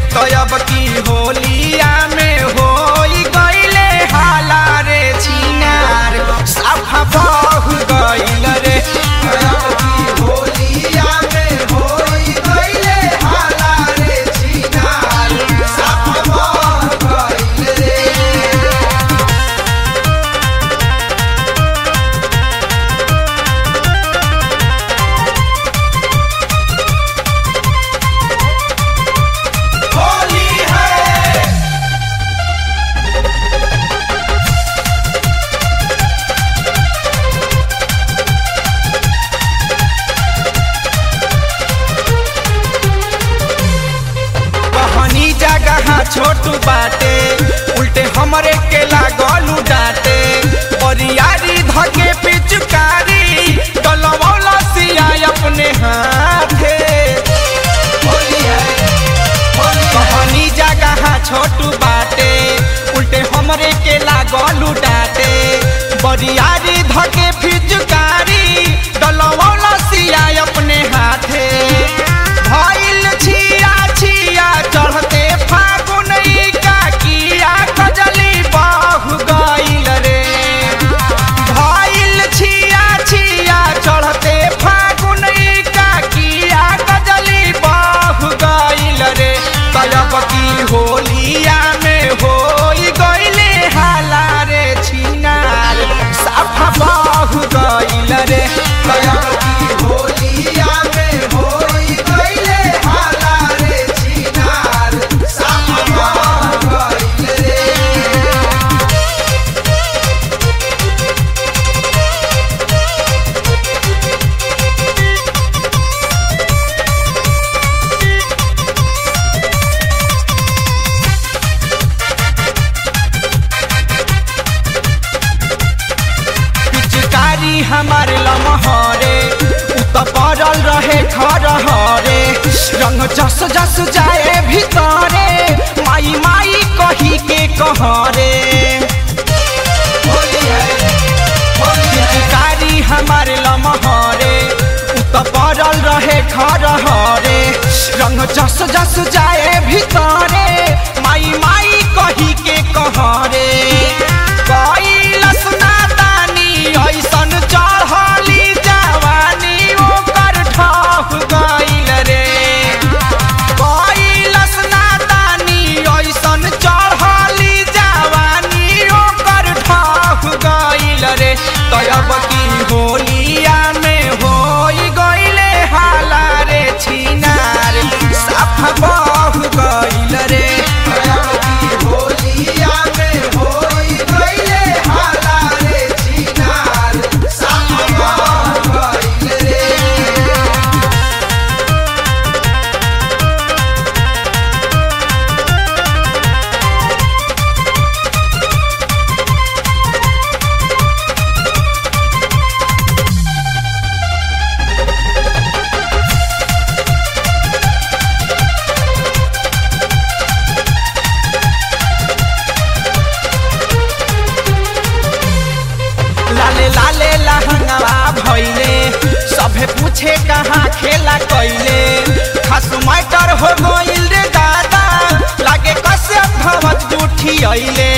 तो अब की होलिया में होई गईले हाला रे छिनार साफा बहु गईल रे। अब की होलिया में होई गईले हाला रे छिनार साफा बहु गईल रे। छोटू बाटे उल्टे हमरे के लागलू डाटे बरियारी धके पिचकारी डलवौला सिया अपने हाथे। कहनी जगह छोटू बाटे उल्टे हमरे के लागलू डाटे बरियारी धके पिचकारी डलवौला सिया अपने हाथे। भइल छिया छिया चढ़ते होलिया में होई गईले हाला रे छिनार साफा बहु गईल रे। होलिया में होई गईले हाला रे छिनार साफा बहु गईल रे। हमारे लमहरे उत पड़ल रहे घर हरे रंग जस जस जाए भीतरे माई माई कही के कहरे। कारी हमारे लमहरे उत पड़ल रहे घर हरे रंग जस जस जाए भीतरे माई माई कही के कहरे। ऐसन चढ़ली जवानी ओकर ठह गईल रे। कैलस नादानी ऐसन चढ़ली जवानी ओकर ठह गईल रे। तब की होलिया में होई गईले हाला रे छिनार साफा बहु गईल रे। होलिया में होई गईले हाला रे छिनार साफा बहु गईल रे। लाले लाले लहंगवा भइले सभे पूछे कहाँ खेला कैले खास मैटर हो गइल रे दादा लागे कसे भवत जूठी अइले।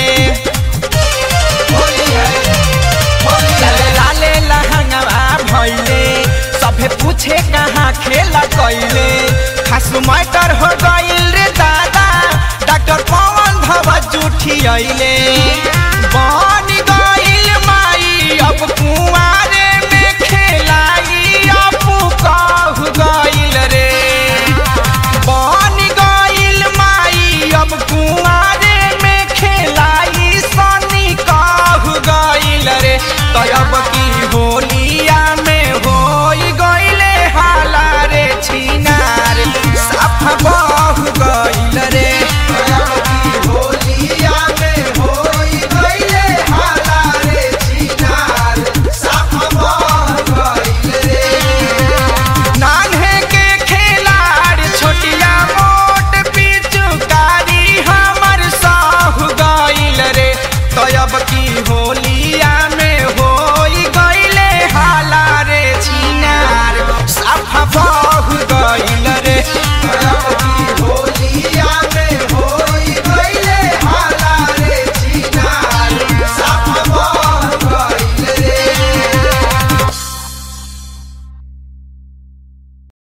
लाले लाले लहंगवा भइले सभे पूछे कहाँ खेला कैले खास मैटर हो गइल रे दादा डॉक्टर पवन भवत जूठी अइले।